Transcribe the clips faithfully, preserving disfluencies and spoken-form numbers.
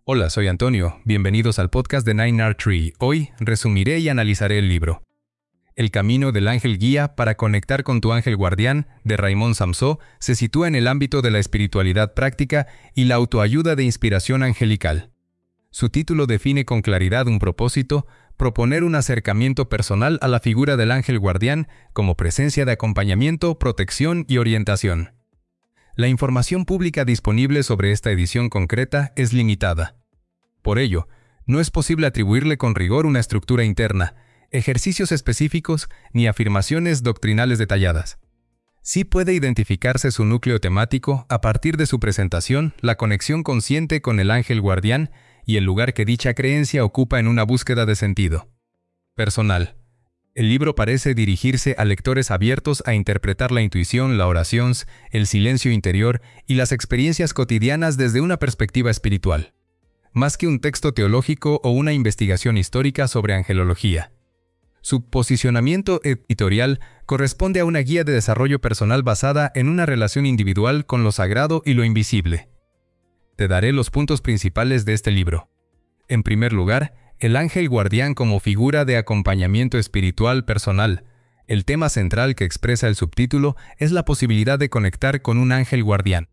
Hola, soy Antonio. Bienvenidos al podcast de Nine Art Tree. Hoy resumiré y analizaré el libro El camino del ángel guía para conectar con tu ángel guardián, de Raymond Samson, se sitúa en el ámbito de la espiritualidad práctica y la autoayuda de inspiración angelical. Su título define con claridad un propósito: proponer un acercamiento personal a la figura del ángel guardián como presencia de acompañamiento, protección y orientación. La información pública disponible sobre esta edición concreta es limitada. Por ello, no es posible atribuirle con rigor una estructura interna, ejercicios específicos ni afirmaciones doctrinales detalladas. Sí puede identificarse su núcleo temático a partir de su presentación, la conexión consciente con el ángel guardián y el lugar que dicha creencia ocupa en una búsqueda de sentido personal. El libro parece dirigirse a lectores abiertos a interpretar la intuición, la oración, el silencio interior y las experiencias cotidianas desde una perspectiva espiritual, más que un texto teológico o una investigación histórica sobre angelología. Su posicionamiento editorial corresponde a una guía de desarrollo personal basada en una relación individual con lo sagrado y lo invisible. Te daré los puntos principales de este libro. En primer lugar, el ángel guardián como figura de acompañamiento espiritual personal. El tema central que expresa el subtítulo es la posibilidad de conectar con un ángel guardián.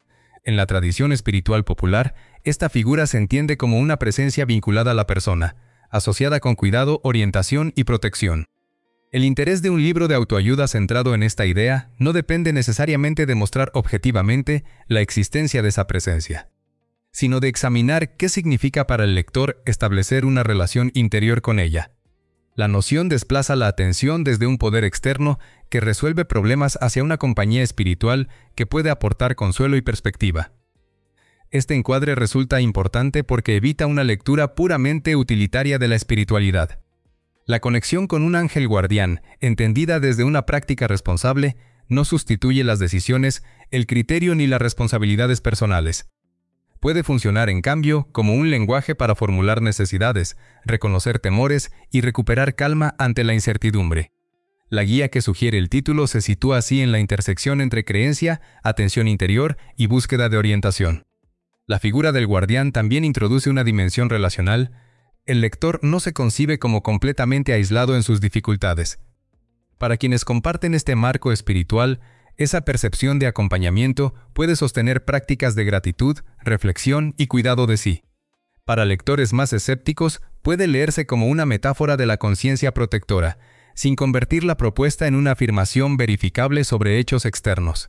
En la tradición espiritual popular, esta figura se entiende como una presencia vinculada a la persona, asociada con cuidado, orientación y protección. El interés de un libro de autoayuda centrado en esta idea no depende necesariamente de mostrar objetivamente la existencia de esa presencia, sino de examinar qué significa para el lector establecer una relación interior con ella. La noción desplaza la atención desde un poder externo que resuelve problemas hacia una compañía espiritual que puede aportar consuelo y perspectiva. Este encuadre resulta importante porque evita una lectura puramente utilitaria de la espiritualidad. La conexión con un ángel guardián, entendida desde una práctica responsable, no sustituye las decisiones, el criterio ni las responsabilidades personales. Puede funcionar, en cambio, como un lenguaje para formular necesidades, reconocer temores y recuperar calma ante la incertidumbre. La guía que sugiere el título se sitúa así en la intersección entre creencia, atención interior y búsqueda de orientación. La figura del guardián también introduce una dimensión relacional. El lector no se concibe como completamente aislado en sus dificultades. Para quienes comparten este marco espiritual, esa percepción de acompañamiento puede sostener prácticas de gratitud, reflexión y cuidado de sí. Para lectores más escépticos, puede leerse como una metáfora de la conciencia protectora, sin convertir la propuesta en una afirmación verificable sobre hechos externos.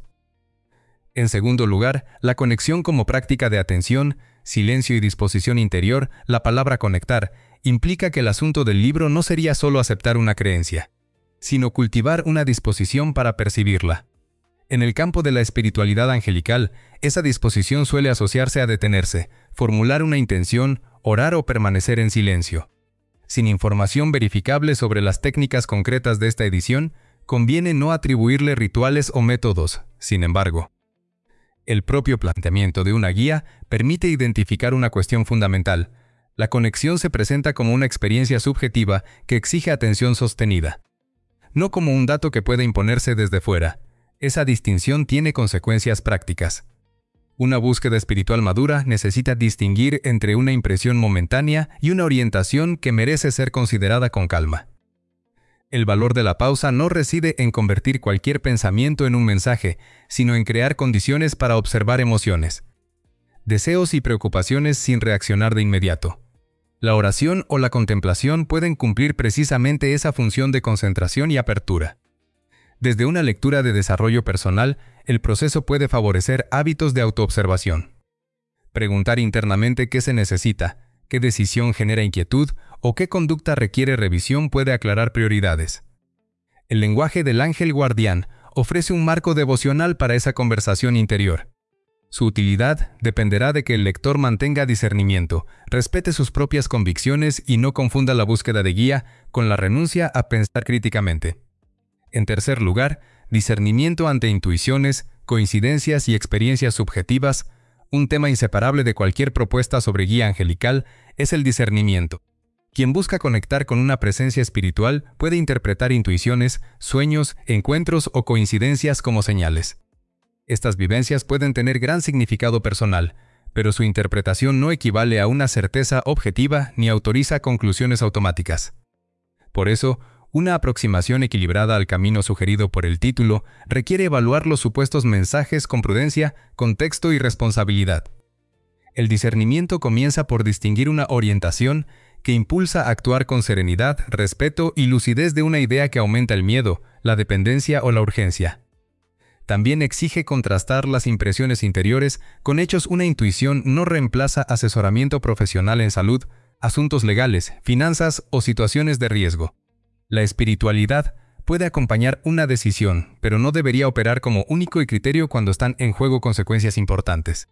En segundo lugar, la conexión como práctica de atención, silencio y disposición interior. La palabra conectar implica que el asunto del libro no sería solo aceptar una creencia, sino cultivar una disposición para percibirla. En el campo de la espiritualidad angelical, esa disposición suele asociarse a detenerse, formular una intención, orar o permanecer en silencio. Sin información verificable sobre las técnicas concretas de esta edición, conviene no atribuirle rituales o métodos. Sin embargo, el propio planteamiento de una guía permite identificar una cuestión fundamental. La conexión se presenta como una experiencia subjetiva que exige atención sostenida, no como un dato que pueda imponerse desde fuera. Esa distinción tiene consecuencias prácticas. Una búsqueda espiritual madura necesita distinguir entre una impresión momentánea y una orientación que merece ser considerada con calma. El valor de la pausa no reside en convertir cualquier pensamiento en un mensaje, sino en crear condiciones para observar emociones, deseos y preocupaciones sin reaccionar de inmediato. La oración o la contemplación pueden cumplir precisamente esa función de concentración y apertura. Desde una lectura de desarrollo personal, el proceso puede favorecer hábitos de autoobservación. Preguntar internamente qué se necesita, qué decisión genera inquietud o qué conducta requiere revisión puede aclarar prioridades. El lenguaje del ángel guardián ofrece un marco devocional para esa conversación interior. Su utilidad dependerá de que el lector mantenga discernimiento, respete sus propias convicciones y no confunda la búsqueda de guía con la renuncia a pensar críticamente. En tercer lugar, discernimiento ante intuiciones, coincidencias y experiencias subjetivas. Un tema inseparable de cualquier propuesta sobre guía angelical es el discernimiento. Quien busca conectar con una presencia espiritual puede interpretar intuiciones, sueños, encuentros o coincidencias como señales. Estas vivencias pueden tener gran significado personal, pero su interpretación no equivale a una certeza objetiva ni autoriza conclusiones automáticas. Por eso, una aproximación equilibrada al camino sugerido por el título requiere evaluar los supuestos mensajes con prudencia, contexto y responsabilidad. El discernimiento comienza por distinguir una orientación que impulsa a actuar con serenidad, respeto y lucidez de una idea que aumenta el miedo, la dependencia o la urgencia. También exige contrastar las impresiones interiores con hechos. Una intuición no reemplaza asesoramiento profesional en salud, asuntos legales, finanzas o situaciones de riesgo. La espiritualidad puede acompañar una decisión, pero no debería operar como único y criterio cuando están en juego consecuencias importantes.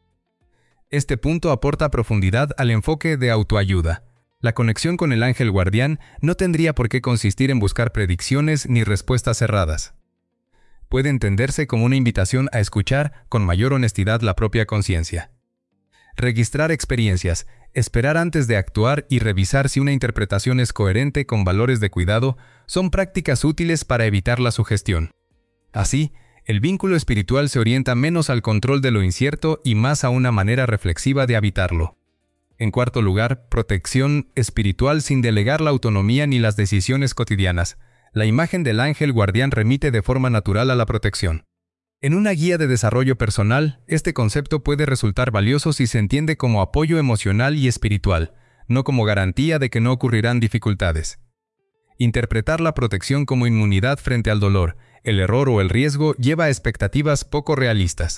Este punto aporta profundidad al enfoque de autoayuda. La conexión con el ángel guardián no tendría por qué consistir en buscar predicciones ni respuestas cerradas. Puede entenderse como una invitación a escuchar con mayor honestidad la propia conciencia. Registrar experiencias, esperar antes de actuar y revisar si una interpretación es coherente con valores de cuidado son prácticas útiles para evitar la sugestión. Así, el vínculo espiritual se orienta menos al control de lo incierto y más a una manera reflexiva de habitarlo. En cuarto lugar, protección espiritual sin delegar la autonomía ni las decisiones cotidianas. La imagen del ángel guardián remite de forma natural a la protección. En una guía de desarrollo personal, este concepto puede resultar valioso si se entiende como apoyo emocional y espiritual, no como garantía de que no ocurrirán dificultades. Interpretar la protección como inmunidad frente al dolor, el error o el riesgo lleva a expectativas poco realistas.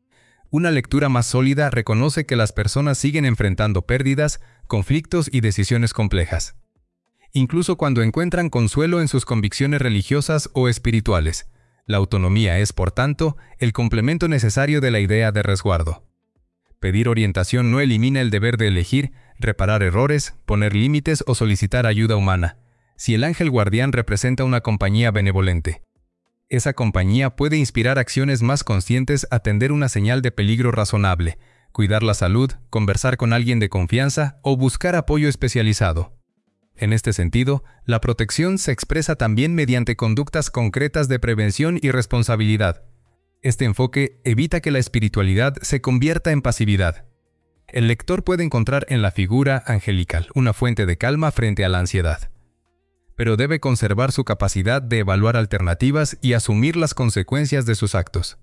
Una lectura más sólida reconoce que las personas siguen enfrentando pérdidas, conflictos y decisiones complejas. Incluso cuando encuentran consuelo en sus convicciones religiosas o espirituales, la autonomía es, por tanto, el complemento necesario de la idea de resguardo. Pedir orientación no elimina el deber de elegir, reparar errores, poner límites o solicitar ayuda humana, si el ángel guardián representa una compañía benevolente. Esa compañía puede inspirar acciones más conscientes, atender una señal de peligro razonable, cuidar la salud, conversar con alguien de confianza o buscar apoyo especializado. En este sentido, la protección se expresa también mediante conductas concretas de prevención y responsabilidad. Este enfoque evita que la espiritualidad se convierta en pasividad. El lector puede encontrar en la figura angelical una fuente de calma frente a la ansiedad, pero debe conservar su capacidad de evaluar alternativas y asumir las consecuencias de sus actos.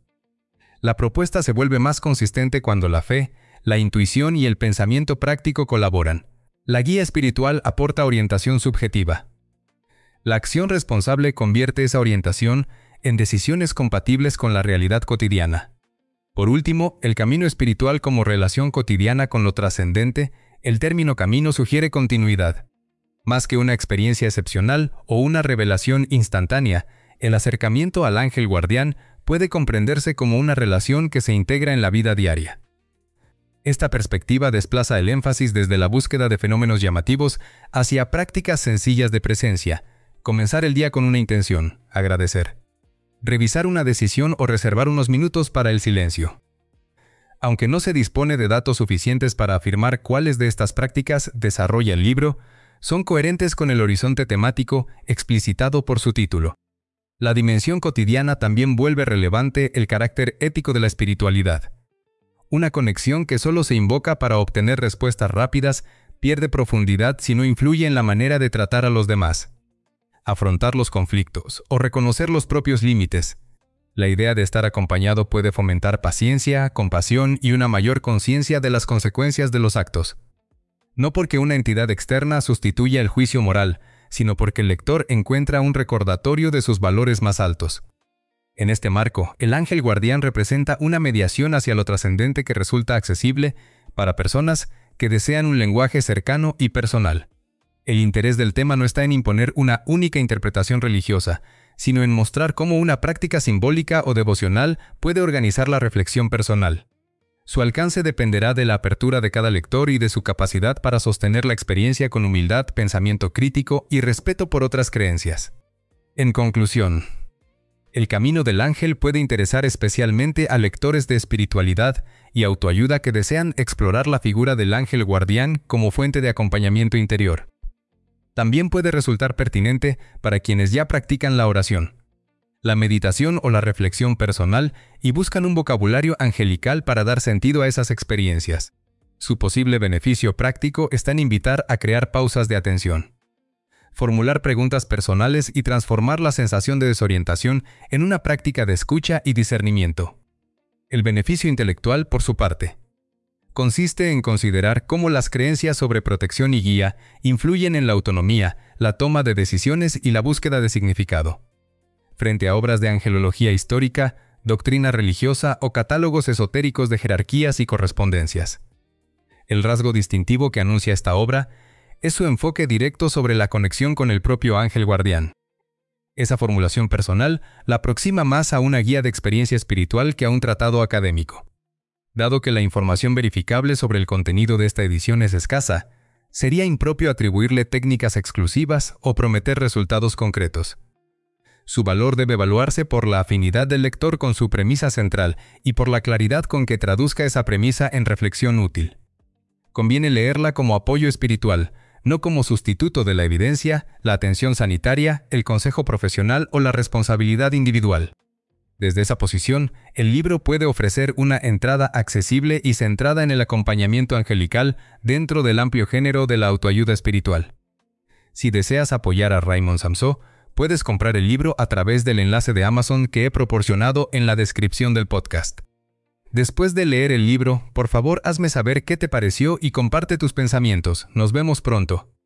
La propuesta se vuelve más consistente cuando la fe, la intuición y el pensamiento práctico colaboran. La guía espiritual aporta orientación subjetiva. La acción responsable convierte esa orientación en decisiones compatibles con la realidad cotidiana. Por último, el camino espiritual como relación cotidiana con lo trascendente. El término camino sugiere continuidad. Más que una experiencia excepcional o una revelación instantánea, el acercamiento al ángel guardián puede comprenderse como una relación que se integra en la vida diaria. Esta perspectiva desplaza el énfasis desde la búsqueda de fenómenos llamativos hacia prácticas sencillas de presencia. Comenzar el día con una intención, agradecer. Revisar una decisión o reservar unos minutos para el silencio. Aunque no se dispone de datos suficientes para afirmar cuáles de estas prácticas desarrolla el libro, son coherentes con el horizonte temático explicitado por su título. La dimensión cotidiana también vuelve relevante el carácter ético de la espiritualidad. Una conexión que solo se invoca para obtener respuestas rápidas pierde profundidad si no influye en la manera de tratar a los demás. Afrontar los conflictos o reconocer los propios límites. La idea de estar acompañado puede fomentar paciencia, compasión y una mayor conciencia de las consecuencias de los actos. No porque una entidad externa sustituya el juicio moral, sino porque el lector encuentra un recordatorio de sus valores más altos. En este marco, el ángel guardián representa una mediación hacia lo trascendente que resulta accesible para personas que desean un lenguaje cercano y personal. El interés del tema no está en imponer una única interpretación religiosa, sino en mostrar cómo una práctica simbólica o devocional puede organizar la reflexión personal. Su alcance dependerá de la apertura de cada lector y de su capacidad para sostener la experiencia con humildad, pensamiento crítico y respeto por otras creencias. En conclusión, El camino del ángel puede interesar especialmente a lectores de espiritualidad y autoayuda que desean explorar la figura del ángel guardián como fuente de acompañamiento interior. También puede resultar pertinente para quienes ya practican la oración, la meditación o la reflexión personal y buscan un vocabulario angelical para dar sentido a esas experiencias. Su posible beneficio práctico está en invitar a crear pausas de atención, formular preguntas personales y transformar la sensación de desorientación en una práctica de escucha y discernimiento. El beneficio intelectual, por su parte, consiste en considerar cómo las creencias sobre protección y guía influyen en la autonomía, la toma de decisiones y la búsqueda de significado. Frente a obras de angelología histórica, doctrina religiosa o catálogos esotéricos de jerarquías y correspondencias. El rasgo distintivo que anuncia esta obra es su enfoque directo sobre la conexión con el propio ángel guardián. Esa formulación personal la aproxima más a una guía de experiencia espiritual que a un tratado académico. Dado que la información verificable sobre el contenido de esta edición es escasa, sería impropio atribuirle técnicas exclusivas o prometer resultados concretos. Su valor debe evaluarse por la afinidad del lector con su premisa central y por la claridad con que traduzca esa premisa en reflexión útil. Conviene leerla como apoyo espiritual, no como sustituto de la evidencia, la atención sanitaria, el consejo profesional o la responsabilidad individual. Desde esa posición, el libro puede ofrecer una entrada accesible y centrada en el acompañamiento angelical dentro del amplio género de la autoayuda espiritual. Si deseas apoyar a Raymond Samsó, puedes comprar el libro a través del enlace de Amazon que he proporcionado en la descripción del podcast. Después de leer el libro, por favor hazme saber qué te pareció y comparte tus pensamientos. Nos vemos pronto.